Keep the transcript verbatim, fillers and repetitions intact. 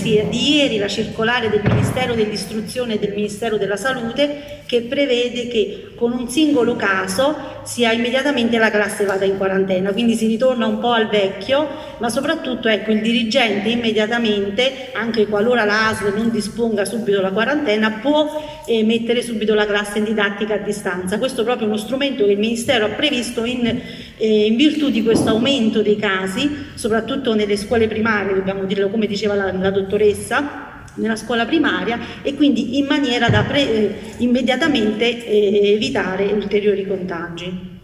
sì, è di ieri la circolare del Ministero dell'Istruzione e del Ministero della Salute che prevede che con un singolo caso sia immediatamente la classe vada in quarantena, quindi si ritorna un po' al vecchio, ma soprattutto ecco, il dirigente immediatamente, anche qualora la A S L non disponga subito la quarantena, può eh, mettere subito la classe in didattica a distanza. Questo è proprio uno strumento che il Ministero ha previsto in, eh, in virtù di questo aumento dei casi, soprattutto nelle scuole primarie, dobbiamo dirlo come diceva la, la dottoressa, nella scuola primaria, e quindi in maniera da pre, eh, immediatamente eh, evitare ulteriori contagi.